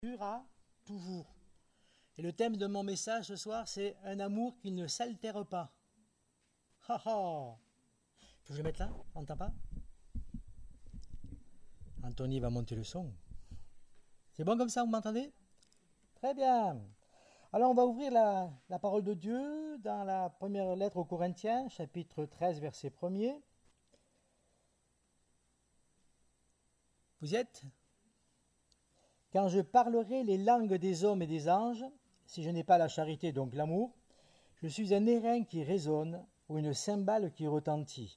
durera toujours. Et le thème de mon message ce soir, c'est un amour qui ne s'altère pas. Ha ha. Faut que je mette là? On n'entend pas? Anthony va monter le son. C'est bon comme ça, vous m'entendez? Très bien. Alors on va ouvrir la parole de Dieu dans la première lettre aux Corinthiens, chapitre 13, verset 1er. Vous y êtes? Quand je parlerai les langues des hommes et des anges, si je n'ai pas la charité, donc l'amour, je suis un airain qui résonne ou une cymbale qui retentit.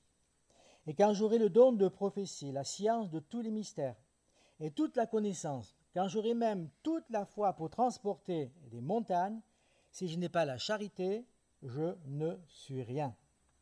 Et quand j'aurai le don de prophétie, la science de tous les mystères et toute la connaissance, quand j'aurai même toute la foi pour transporter des montagnes, si je n'ai pas la charité, je ne suis rien.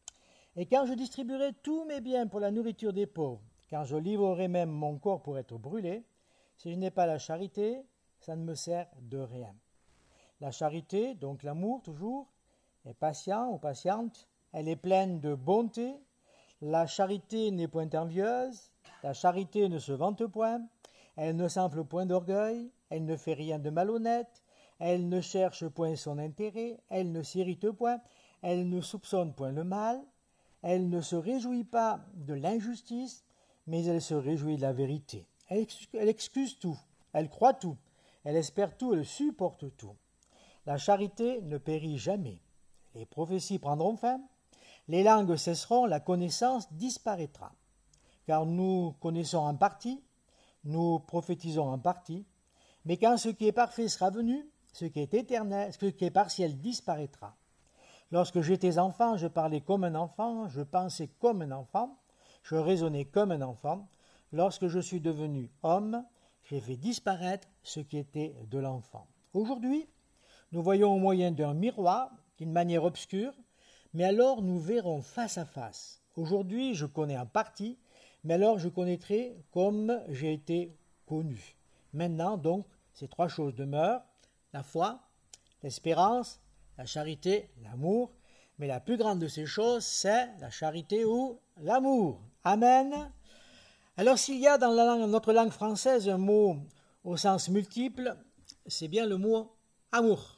Et quand je distribuerai tous mes biens pour la nourriture des pauvres, quand je livrerai même mon corps pour être brûlé, si je n'ai pas la charité, ça ne me sert de rien. La charité, donc l'amour toujours, est patient ou patiente, elle est pleine de bonté. La charité n'est point envieuse, la charité ne se vante point, elle ne s'enfle point d'orgueil, elle ne fait rien de malhonnête, elle ne cherche point son intérêt, elle ne s'irrite point, elle ne soupçonne point le mal, elle ne se réjouit pas de l'injustice, mais elle se réjouit de la vérité. Elle excuse tout, elle croit tout, elle espère tout, elle supporte tout. La charité ne périt jamais. Les prophéties prendront fin, les langues cesseront, la connaissance disparaîtra. Car nous connaissons en partie, nous prophétisons en partie, mais quand ce qui est parfait sera venu, ce qui est éternel, ce qui est partiel disparaîtra. Lorsque j'étais enfant, je parlais comme un enfant, je pensais comme un enfant, je raisonnais comme un enfant. Lorsque je suis devenu homme, j'ai fait disparaître ce qui était de l'enfant. Aujourd'hui, nous voyons au moyen d'un miroir, d'une manière obscure, mais alors nous verrons face à face. Aujourd'hui, je connais en partie, mais alors je connaîtrai comme j'ai été connu. Maintenant, donc, ces trois choses demeurent, la foi, l'espérance, la charité, l'amour, mais la plus grande de ces choses, c'est la charité ou l'amour. Amen. Alors s'il y a dans notre langue française un mot au sens multiple, c'est bien le mot amour.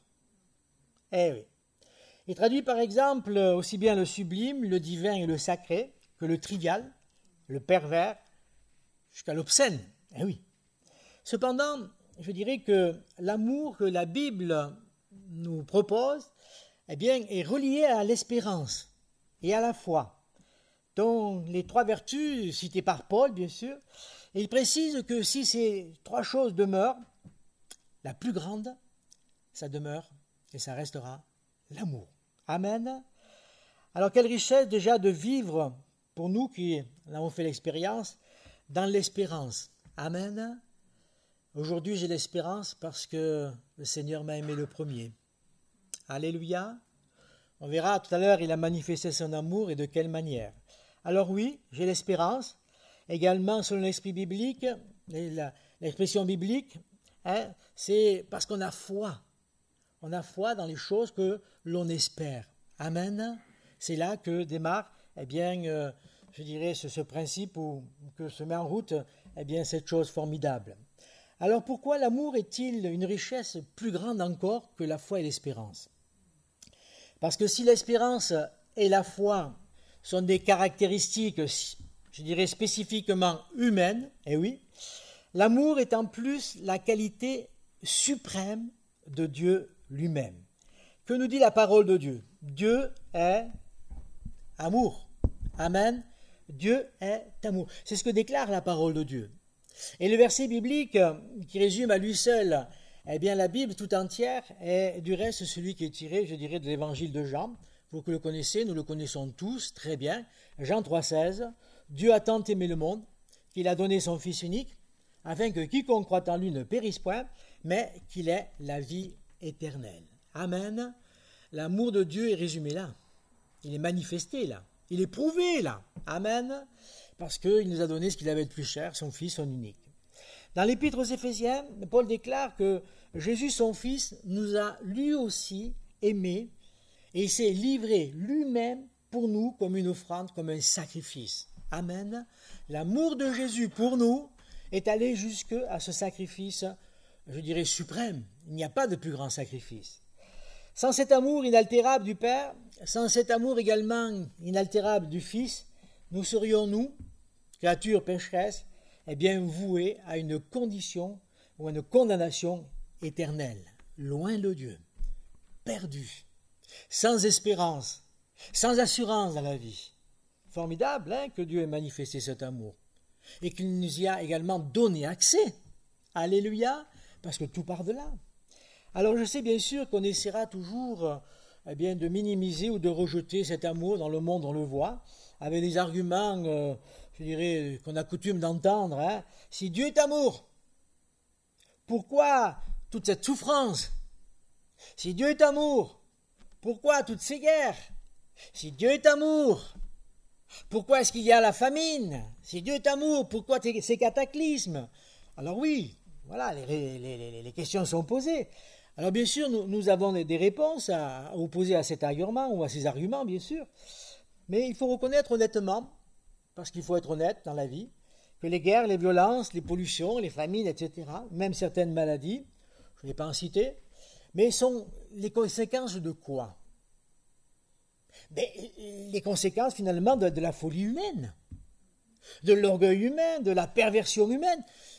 Eh oui. Il traduit par exemple aussi bien le sublime, le divin et le sacré que le trivial, le pervers, jusqu'à l'obscène. Eh oui. Cependant, je dirais que l'amour que la Bible nous propose, eh bien, est relié à l'espérance et à la foi, dont les trois vertus citées par Paul, bien sûr. Et il précise que si ces trois choses demeurent, la plus grande, ça demeure et ça restera l'amour. Amen. Alors quelle richesse déjà de vivre, pour nous qui en avons fait l'expérience, dans l'espérance. Amen. Aujourd'hui j'ai l'espérance parce que le Seigneur m'a aimé le premier. Alléluia. On verra tout à l'heure, il a manifesté son amour et de quelle manière. Alors oui, j'ai l'espérance, également selon l'esprit biblique, l'expression biblique, c'est parce qu'on a foi. On a foi dans les choses que l'on espère. Amen. C'est là que démarre, je dirais, ce principe que se met en route, cette chose formidable. Alors pourquoi l'amour est-il une richesse plus grande encore que la foi et l'espérance? Parce que si l'espérance et la foi sont des caractéristiques, je dirais spécifiquement humaines, eh oui, l'amour est en plus la qualité suprême de Dieu lui-même. Que nous dit la parole de Dieu? Dieu est amour. Amen. Dieu est amour. C'est ce que déclare la parole de Dieu. Et le verset biblique qui résume à lui seul la Bible tout entière est du reste celui qui est tiré, je dirais, de l'évangile de Jean. Vous le connaissez, nous le connaissons tous très bien. Jean 3,16. Dieu a tant aimé le monde qu'il a donné son Fils unique, afin que quiconque croit en lui ne périsse point, mais qu'il ait la vie éternelle. Amen. L'amour de Dieu est résumé là. Il est manifesté là. Il est prouvé là. Amen. Parce qu'il nous a donné ce qu'il avait de plus cher, son Fils, son unique. Dans l'Épître aux Éphésiens, Paul déclare que Jésus, son Fils, nous a lui aussi aimés et s'est livré lui-même pour nous comme une offrande, comme un sacrifice. Amen. L'amour de Jésus pour nous est allé jusqu'à ce sacrifice je dirais, suprême. Il n'y a pas de plus grand sacrifice. Sans cet amour inaltérable du Père, sans cet amour également inaltérable du Fils, nous serions, nous, créatures pécheresses, eh bien voués à une condition ou à une condamnation éternelle, loin de Dieu, perdus, sans espérance, sans assurance dans la vie. Formidable que Dieu ait manifesté cet amour et qu'il nous y a également donné accès. Alléluia, parce que tout part de là. Alors je sais bien sûr qu'on essaiera toujours de minimiser ou de rejeter cet amour dans le monde, on le voit, avec des arguments, je dirais, qu'on a coutume d'entendre. Si Dieu est amour, pourquoi toute cette souffrance? Si Dieu est amour, pourquoi toutes ces guerres? Si Dieu est amour, pourquoi est-ce qu'il y a la famine? Si Dieu est amour, pourquoi ces cataclysmes? Alors oui, voilà, les questions sont posées. Alors bien sûr, nous avons des réponses à opposer à cet argument ou à ces arguments, bien sûr. Mais il faut reconnaître honnêtement, parce qu'il faut être honnête dans la vie, que les guerres, les violences, les pollutions, les famines, etc., même certaines maladies, je ne vais pas en citer, mais sont les conséquences de quoi? Les conséquences finalement de la folie humaine, de l'orgueil humain, de la perversion humaine,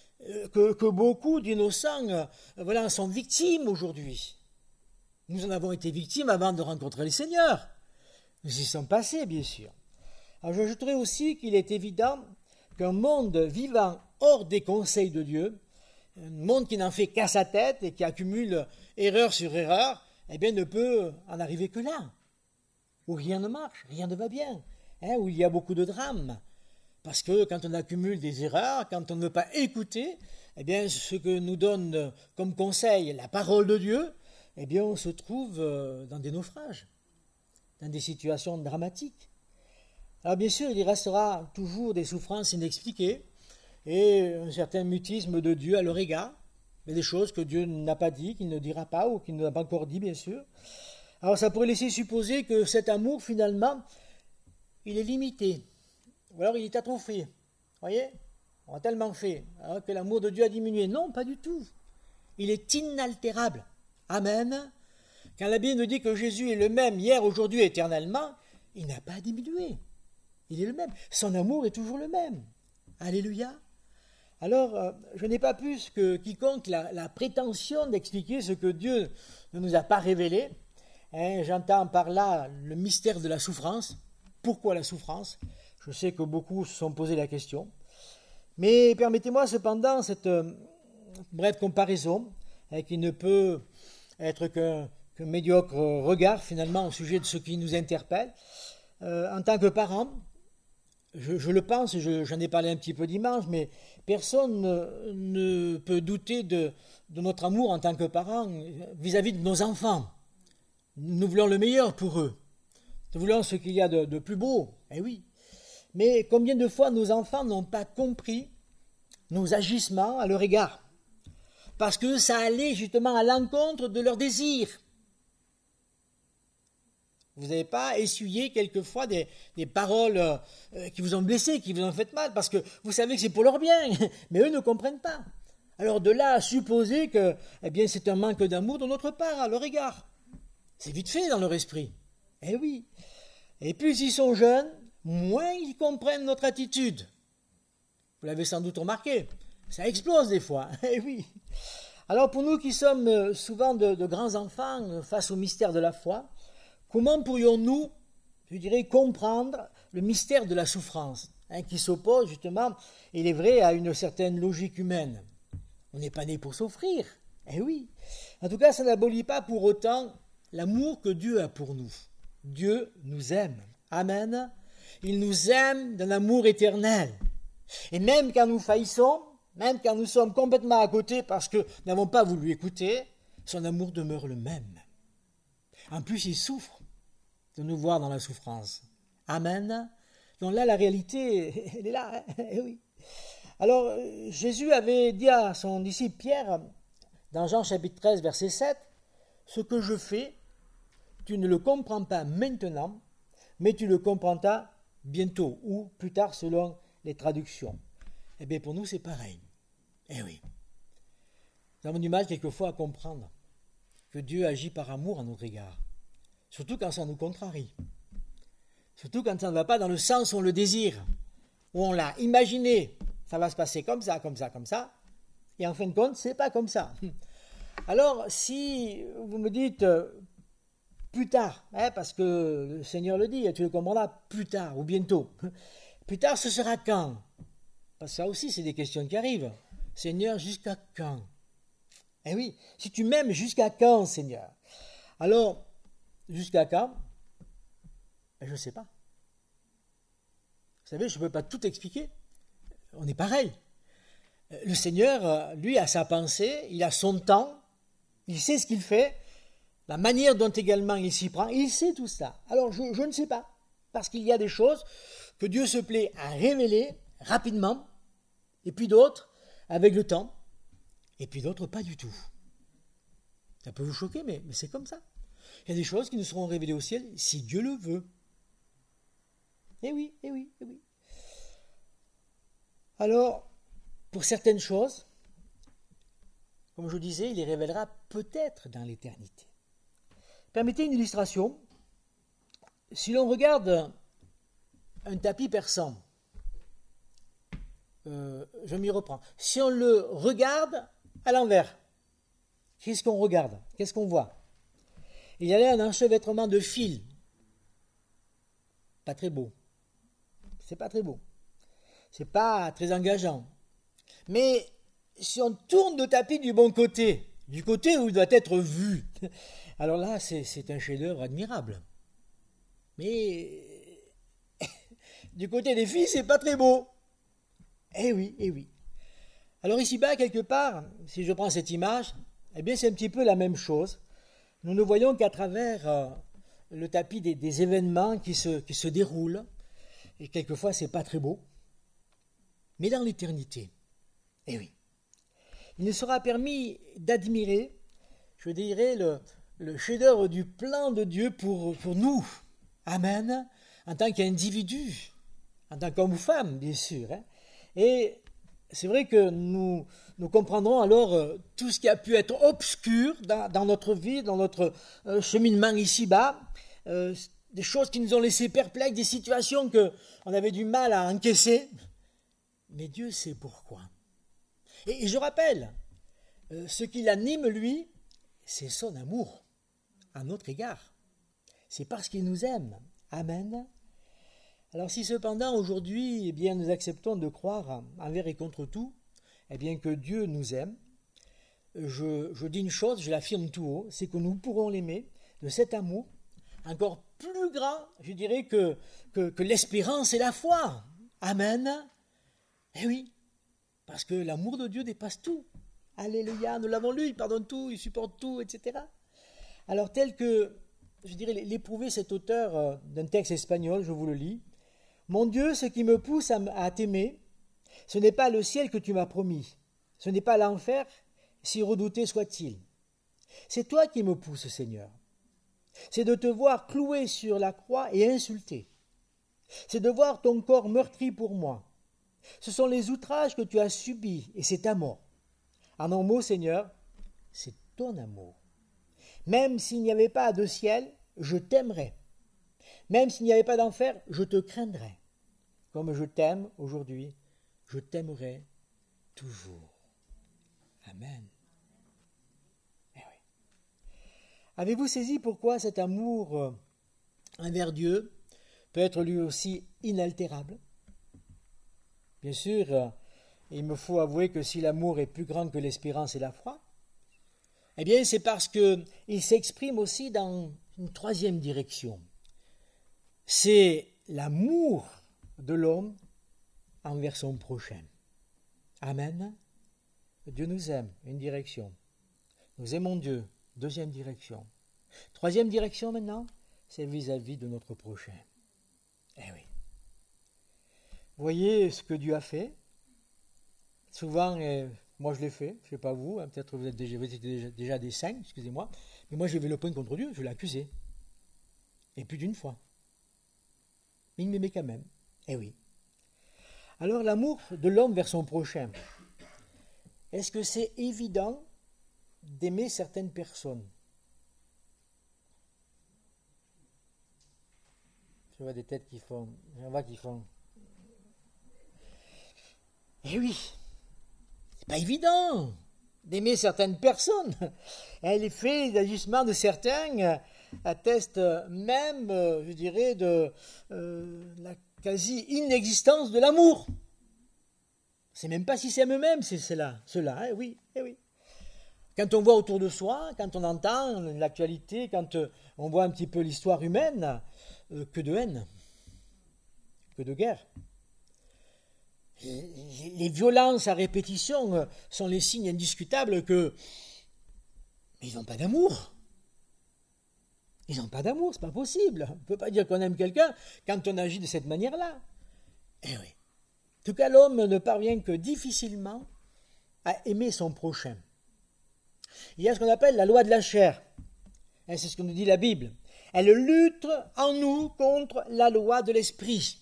que beaucoup d'innocents en sont victimes aujourd'hui. Nous en avons été victimes avant de rencontrer le Seigneur. Nous y sommes passés, bien sûr. Alors j'ajouterai aussi qu'il est évident qu'un monde vivant hors des conseils de Dieu, un monde qui n'en fait qu'à sa tête et qui accumule erreur sur erreur, ne peut en arriver que là, où rien ne marche, rien ne va bien, où il y a beaucoup de drames. Parce que quand on accumule des erreurs, quand on ne veut pas écouter, ce que nous donne comme conseil la parole de Dieu, on se trouve dans des naufrages, dans des situations dramatiques. Alors bien sûr, il y restera toujours des souffrances inexpliquées et un certain mutisme de Dieu à leur égard, mais des choses que Dieu n'a pas dit, qu'il ne dira pas ou qu'il n'a pas encore dit, bien sûr. Alors ça pourrait laisser supposer que cet amour, finalement, il est limité. Ou alors il est atrophié. Vous voyez? On a tellement fait que l'amour de Dieu a diminué. Non, pas du tout. Il est inaltérable. Amen. Quand la Bible nous dit que Jésus est le même hier, aujourd'hui, éternellement, il n'a pas diminué. Il est le même. Son amour est toujours le même. Alléluia. Alors, je n'ai pas plus que quiconque la prétention d'expliquer ce que Dieu ne nous a pas révélé. J'entends par là le mystère de la souffrance. Pourquoi la souffrance? Je sais que beaucoup se sont posé la question. Mais permettez-moi cependant cette brève comparaison qui ne peut être qu'un médiocre regard finalement au sujet de ce qui nous interpelle. En tant que parent, je le pense, j'en ai parlé un petit peu dimanche, mais personne ne peut douter de notre amour en tant que parent vis-à-vis de nos enfants. Nous voulons le meilleur pour eux. Nous voulons ce qu'il y a de plus beau. Eh oui. Mais combien de fois nos enfants n'ont pas compris nos agissements à leur égard? Parce que ça allait justement à l'encontre de leurs désirs. Vous n'avez pas essuyé quelquefois des paroles qui vous ont blessé, qui vous ont fait mal, parce que vous savez que c'est pour leur bien, mais eux ne comprennent pas. Alors de là à supposer que c'est un manque d'amour de notre part à leur égard. C'est vite fait dans leur esprit. Eh oui. Et plus ils sont jeunes, moins ils comprennent notre attitude. Vous l'avez sans doute remarqué, ça explose des fois. Eh oui. Alors pour nous qui sommes souvent de grands enfants face au mystère de la foi, comment pourrions-nous, je dirais, comprendre le mystère de la souffrance, qui s'oppose justement, il est vrai, à une certaine logique humaine? On n'est pas né pour souffrir. Eh oui. En tout cas, ça n'abolit pas pour autant l'amour que Dieu a pour nous. Dieu nous aime. Amen. Il nous aime d'un amour éternel. Et même quand nous faillissons, même quand nous sommes complètement à côté parce que nous n'avons pas voulu écouter, son amour demeure le même. En plus, il souffre de nous voir dans la souffrance. Amen. Donc là, la réalité, elle est là. Eh oui. Alors, Jésus avait dit à son disciple Pierre, dans Jean chapitre 13, verset 7, « Ce que je fais, tu ne le comprends pas maintenant, mais tu le comprendras bientôt, ou plus tard selon les traductions. » Eh bien, pour nous, c'est pareil. Eh oui. Nous avons du mal quelquefois à comprendre que Dieu agit par amour à notre égard. Surtout quand ça nous contrarie. Surtout quand ça ne va pas dans le sens où on le désire, où on l'a imaginé. Ça va se passer comme ça, comme ça, comme ça. Et en fin de compte, c'est pas comme ça. Alors, si vous me dites plus tard, parce que le Seigneur le dit, tu le comprendras plus tard ou bientôt. Plus tard, ce sera quand? Parce que ça aussi, c'est des questions qui arrivent. Seigneur, jusqu'à quand? Eh oui, si tu m'aimes, jusqu'à quand, Seigneur? Alors, jusqu'à quand? Je ne sais pas. Vous savez, je ne peux pas tout expliquer. On est pareil. Le Seigneur, lui, a sa pensée, il a son temps, il sait ce qu'il fait, la manière dont également il s'y prend, il sait tout ça. Alors, je ne sais pas, parce qu'il y a des choses que Dieu se plaît à révéler rapidement, et puis d'autres avec le temps, et puis d'autres pas du tout. Ça peut vous choquer, mais c'est comme ça. Il y a des choses qui nous seront révélées au ciel si Dieu le veut. Eh oui, eh oui, eh oui. Alors, pour certaines choses, comme je vous disais, il les révélera peut-être dans l'éternité. Permettez une illustration. Si l'on regarde un tapis persan, je m'y reprends. Si on le regarde à l'envers, qu'est-ce qu'on regarde? Qu'est-ce qu'on voit? Il y a là un enchevêtrement de fils. Pas très beau. C'est pas très beau. C'est pas très engageant. Mais si on tourne le tapis du bon côté, du côté où il doit être vu, alors là, c'est un chef-d'œuvre admirable. Mais du côté des filles, c'est pas très beau. Eh oui, eh oui. Alors ici-bas, quelque part, si je prends cette image, eh bien c'est un petit peu la même chose. Nous ne voyons qu'à travers le tapis des événements qui se déroulent, et quelquefois c'est pas très beau. Mais dans l'éternité, eh oui, il nous sera permis d'admirer, je dirais, le chef-d'œuvre du plan de Dieu pour nous. Amen. En tant qu'individu, en tant qu'homme ou femme, bien sûr. Et c'est vrai que nous comprendrons alors tout ce qui a pu être obscur dans notre vie, dans notre cheminement ici-bas, des choses qui nous ont laissés perplexes, des situations qu'on avait du mal à encaisser. Mais Dieu sait pourquoi. Et je rappelle, ce qui l'anime, lui, c'est son amour à notre égard. C'est parce qu'il nous aime. Amen. Alors si cependant aujourd'hui, eh bien, nous acceptons de croire envers et contre tout, eh bien que Dieu nous aime, je dis une chose, je l'affirme tout haut, c'est que nous pourrons l'aimer de cet amour encore plus grand, je dirais, que l'espérance et la foi. Amen. Eh oui, parce que l'amour de Dieu dépasse tout. Alléluia, nous l'avons lu, il pardonne tout, il supporte tout, etc. Alors tel que, je dirais, l'éprouvait cet auteur d'un texte espagnol, je vous le lis. Mon Dieu, ce qui me pousse à t'aimer, ce n'est pas le ciel que tu m'as promis, ce n'est pas l'enfer, si redouté soit-il. C'est toi qui me pousses, Seigneur. C'est de te voir cloué sur la croix et insulté. C'est de voir ton corps meurtri pour moi. Ce sont les outrages que tu as subis et c'est ta mort. En un mot, Seigneur, c'est ton amour. Même s'il n'y avait pas de ciel, je t'aimerais. Même s'il n'y avait pas d'enfer, je te craindrais. Comme je t'aime aujourd'hui, je t'aimerai toujours. Amen. Eh oui. Avez-vous saisi pourquoi cet amour envers Dieu peut être lui aussi inaltérable? Bien sûr, il me faut avouer que si l'amour est plus grand que l'espérance et la foi, eh bien c'est parce qu'il s'exprime aussi dans une troisième direction. C'est l'amour de l'homme envers son prochain. Amen. Dieu nous aime, une direction. Nous aimons Dieu, deuxième direction. Troisième direction maintenant, c'est vis-à-vis de notre prochain. Eh oui. Voyez ce que Dieu a fait. Souvent, moi je l'ai fait, je ne sais pas vous, peut-être vous êtes déjà des saints, excusez-moi, mais moi j'ai levé le poing contre Dieu, je l'ai accusé. Et plus d'une fois. Mais il m'aimait quand même. Eh oui. Alors l'amour de l'homme vers son prochain, est-ce que c'est évident d'aimer certaines personnes. Je vois des têtes qui font. J'en vois qui font. Eh oui, c'est pas évident d'aimer certaines personnes. Et les faits, les agissements de certains attestent même, je dirais, de la quasi-inexistence de l'amour. C'est même pas si c'est eux-mêmes, c'est cela, eh oui, eh oui. Quand on voit autour de soi, quand on entend l'actualité, quand on voit un petit peu l'histoire humaine, que de haine, que de guerre. Les violences à répétition sont les signes indiscutables que ils n'ont pas d'amour. Ils n'ont pas d'amour, c'est pas possible. On ne peut pas dire qu'on aime quelqu'un quand on agit de cette manière-là. Eh oui. En tout cas, l'homme ne parvient que difficilement à aimer son prochain. Il y a ce qu'on appelle la loi de la chair. C'est ce que nous dit la Bible. Elle lutte en nous contre la loi de l'esprit.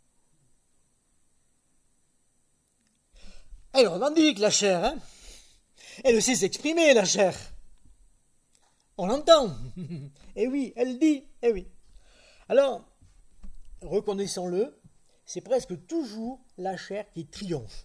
Elle revendique la chair, hein. Elle sait s'exprimer, la chair. On l'entend. Eh oui, elle dit, eh oui. Alors, reconnaissons-le, c'est presque toujours la chair qui triomphe.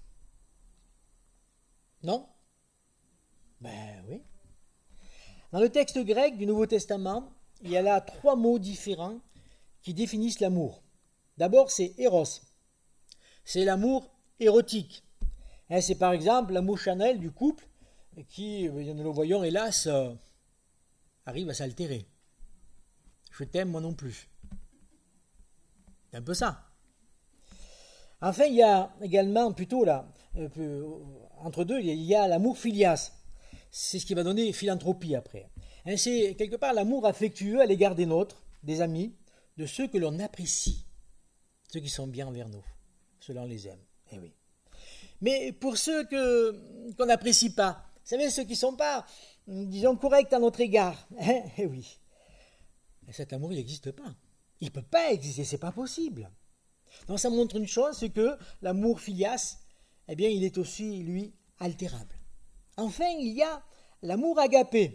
Non? Ben oui. Dans le texte grec du Nouveau Testament, il y a là 3 mots différents qui définissent l'amour. D'abord, c'est éros. C'est l'amour érotique. C'est par exemple l'amour charnel du couple qui, nous le voyons hélas, arrive à s'altérer. Je t'aime, moi non plus. C'est un peu ça. Enfin, il y a également, plutôt là, entre deux, il y a l'amour filias. C'est ce qui va donner philanthropie après. C'est quelque part l'amour affectueux à l'égard des nôtres, des amis, de ceux que l'on apprécie, ceux qui sont bien envers nous, ceux-là on les aime. Eh oui. Mais pour ceux qu'on n'apprécie pas, vous savez, ceux qui ne sont pas, disons, corrects à notre égard, eh oui, cet amour, il n'existe pas. Il ne peut pas exister, c'est pas possible. Donc ça montre une chose, c'est que l'amour filias, eh bien, il est aussi, lui, altérable. Enfin, il y a l'amour agapé.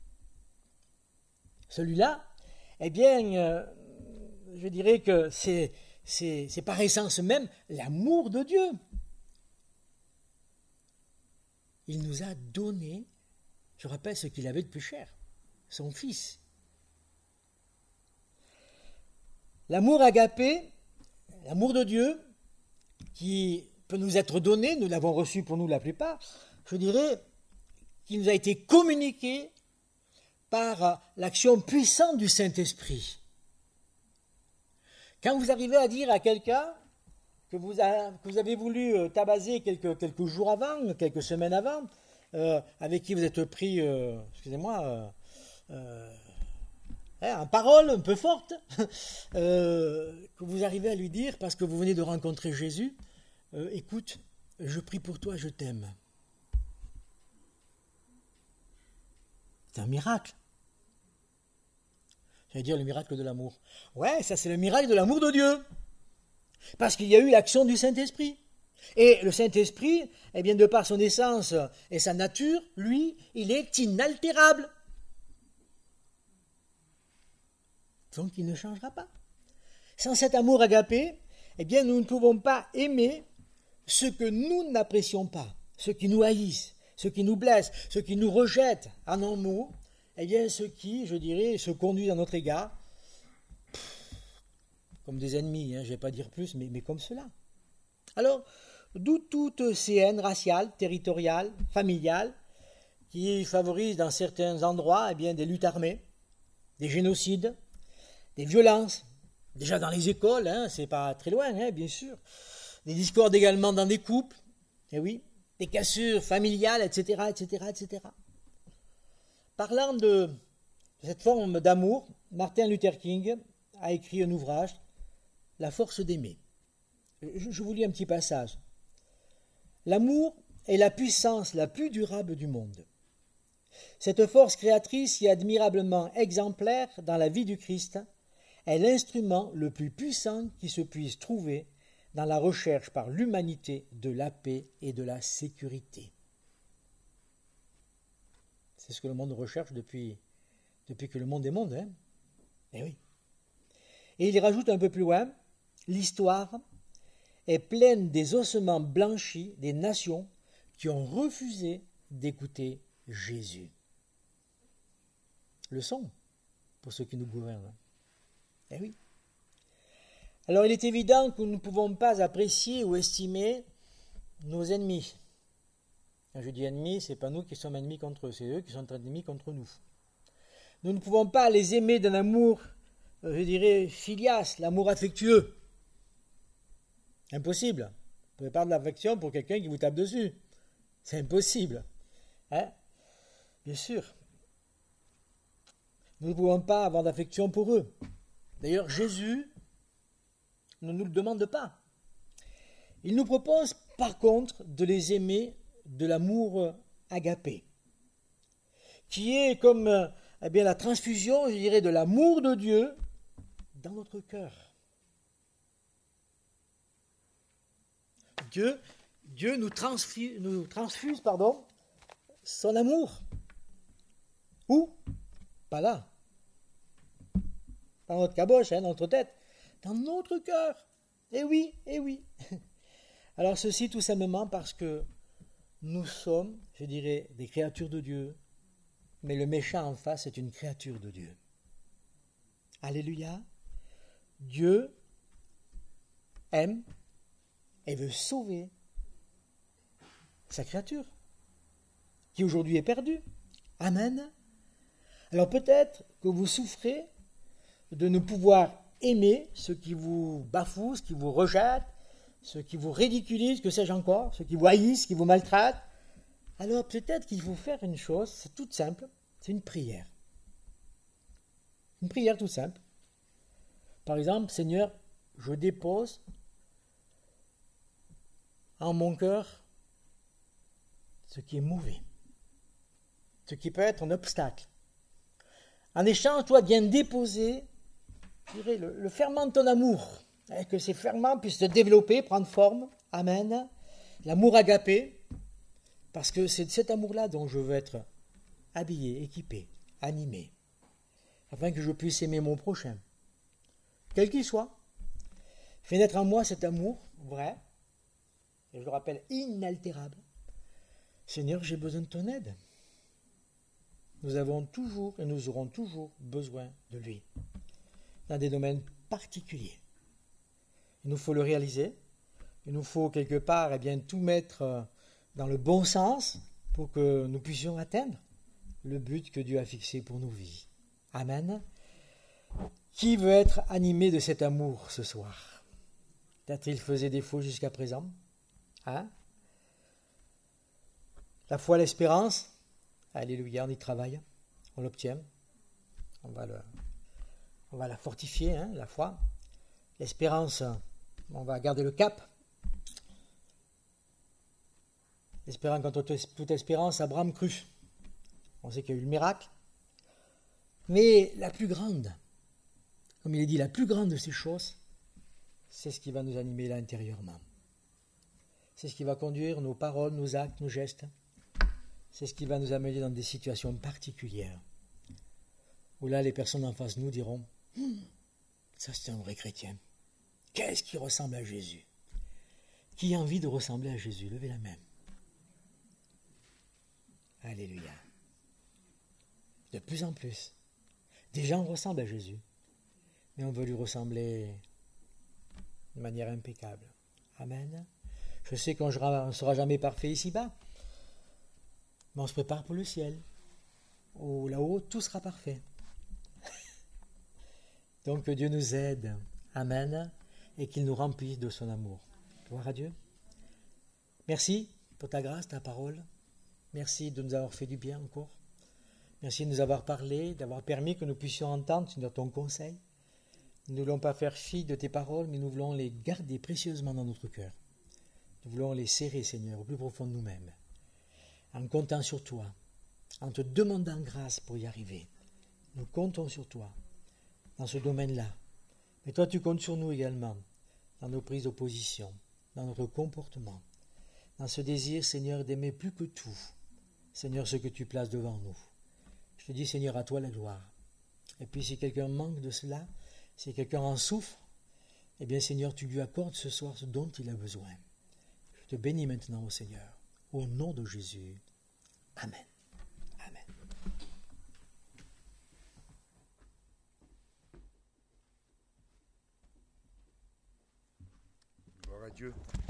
Celui-là, eh bien, je dirais que c'est par essence même l'amour de Dieu. Il nous a donné, je rappelle ce qu'il avait de plus cher, son Fils. L'amour agapé, l'amour de Dieu, qui peut nous être donné, nous l'avons reçu pour nous la plupart, je dirais qu'il nous a été communiqué par l'action puissante du Saint-Esprit. Quand vous arrivez à dire à quelqu'un que vous avez voulu tabasser quelques jours avant, quelques semaines avant, avec qui vous êtes pris, en parole un peu forte, que vous arrivez à lui dire, parce que vous venez de rencontrer Jésus, écoute, je prie pour toi, je t'aime. C'est un miracle. J'allais dire le miracle de l'amour. Ouais, ça c'est le miracle de l'amour de Dieu. Parce qu'il y a eu l'action du Saint-Esprit. Et le Saint-Esprit, eh bien, de par son essence et sa nature, lui, il est inaltérable. Donc il ne changera pas. Sans cet amour agapé, eh bien, nous ne pouvons pas aimer ce que nous n'apprécions pas, ceux qui nous haïssent, ceux qui nous blessent, ceux qui nous rejettent en un mot, eh bien, ceux qui, je dirais, se conduisent à notre égard, comme des ennemis, je ne vais pas dire plus, mais comme cela. Alors, d'où toutes ces haines raciales, territoriales, familiales, qui favorisent dans certains endroits des luttes armées, des génocides, des violences, déjà dans les écoles, c'est pas très loin, bien sûr, des discordes également dans des couples, oui, des cassures familiales, etc., etc., etc. Parlant de cette forme d'amour, Martin Luther King a écrit un ouvrage, La force d'aimer. Je vous lis un petit passage. L'amour est la puissance la plus durable du monde. Cette force créatrice si admirablement exemplaire dans la vie du Christ est l'instrument le plus puissant qui se puisse trouver dans la recherche par l'humanité de la paix et de la sécurité. C'est ce que le monde recherche depuis que le monde est monde. Hein. Eh oui. Et il rajoute un peu plus loin, l'histoire est pleine des ossements blanchis des nations qui ont refusé d'écouter Jésus. Leçon pour ceux qui nous gouvernent. Eh oui. Alors il est évident que nous ne pouvons pas apprécier ou estimer nos ennemis. Quand je dis ennemis, ce n'est pas nous qui sommes ennemis contre eux, c'est eux qui sont ennemis contre nous. Nous ne pouvons pas les aimer d'un amour, je dirais, filias, l'amour affectueux. Impossible. Vous ne pouvez pas de l'affection pour quelqu'un qui vous tape dessus. C'est impossible. Hein? Bien sûr. Nous ne pouvons pas avoir d'affection pour eux. D'ailleurs, Jésus ne nous le demande pas. Il nous propose, par contre, de les aimer de l'amour agapé, qui est comme la transfusion, je dirais, de l'amour de Dieu dans notre cœur. Dieu nous transfuse son amour. Où? Pas là. Dans notre caboche, dans notre tête. Dans notre cœur. Eh oui, eh oui. Alors ceci tout simplement parce que nous sommes, je dirais, des créatures de Dieu, mais le méchant en face est une créature de Dieu. Alléluia. Dieu aime et veut sauver sa créature, qui aujourd'hui est perdue. Amen. Alors peut-être que vous souffrez de ne pouvoir aimer ceux qui vous bafouent, ceux qui vous rejettent, ceux qui vous ridiculisent, que sais-je encore, ceux qui vous haïssent, qui vous maltraitent. Alors peut-être qu'il faut faire une chose, c'est toute simple, c'est une prière. Une prière toute simple. Par exemple, Seigneur, je dépose en mon cœur ce qui est mauvais, ce qui peut être un obstacle. En échange, toi, viens déposer, je dirais, le ferment de ton amour, que ces ferments puissent se développer, prendre forme. Amen. L'amour agapé, parce que c'est de cet amour-là dont je veux être habillé, équipé, animé, afin que je puisse aimer mon prochain, quel qu'il soit. Fais naître en moi cet amour vrai, et je le rappelle, inaltérable. Seigneur, j'ai besoin de ton aide. Nous avons toujours et nous aurons toujours besoin de lui, dans des domaines particuliers. Il nous faut le réaliser, il nous faut quelque part tout mettre dans le bon sens pour que nous puissions atteindre le but que Dieu a fixé pour nos vies. Amen. Qui veut être animé de cet amour ce soir? Peut-être il faisait défaut jusqu'à présent. Hein? La foi, l'espérance, alléluia, on y travaille, on l'obtient. On va la fortifier, hein, la foi. L'espérance, on va garder le cap. Espérant qu'entre toute espérance, Abraham crut. On sait qu'il y a eu le miracle. Mais la plus grande, comme il est dit, la plus grande de ces choses, c'est ce qui va nous animer là intérieurement. C'est ce qui va conduire nos paroles, nos actes, nos gestes. C'est ce qui va nous amener dans des situations particulières. Où là, les personnes en face de nous diront « Ça, c'est un vrai chrétien. Qu'est-ce qui ressemble à Jésus ?» Qui a envie de ressembler à Jésus? Levez la main. Alléluia. De plus en plus, des gens ressemblent à Jésus, mais on veut lui ressembler de manière impeccable. Amen. Je sais qu'on ne sera jamais parfait ici-bas, mais on se prépare pour le ciel, où là-haut, tout sera parfait. Donc que Dieu nous aide. Amen. Et qu'il nous remplisse de son amour. Gloire à Dieu. Merci pour ta grâce, ta parole. Merci de nous avoir fait du bien encore. Merci de nous avoir parlé, d'avoir permis que nous puissions entendre ton conseil. Nous ne voulons pas faire fi de tes paroles, mais nous voulons les garder précieusement dans notre cœur. Nous voulons les serrer, Seigneur, au plus profond de nous-mêmes, en comptant sur toi, en te demandant grâce pour y arriver. Nous comptons sur toi dans ce domaine-là. Mais toi, tu comptes sur nous également, dans nos prises de position, dans notre comportement, dans ce désir, Seigneur, d'aimer plus que tout, Seigneur, ce que tu places devant nous. te dis, Seigneur, à toi la gloire. Et puis si quelqu'un manque de cela, si quelqu'un en souffre, eh bien Seigneur, tu lui accordes ce soir ce dont il a besoin. Je te bénis maintenant, ô Seigneur, au nom de Jésus. Amen. Amen. Gloire à Dieu.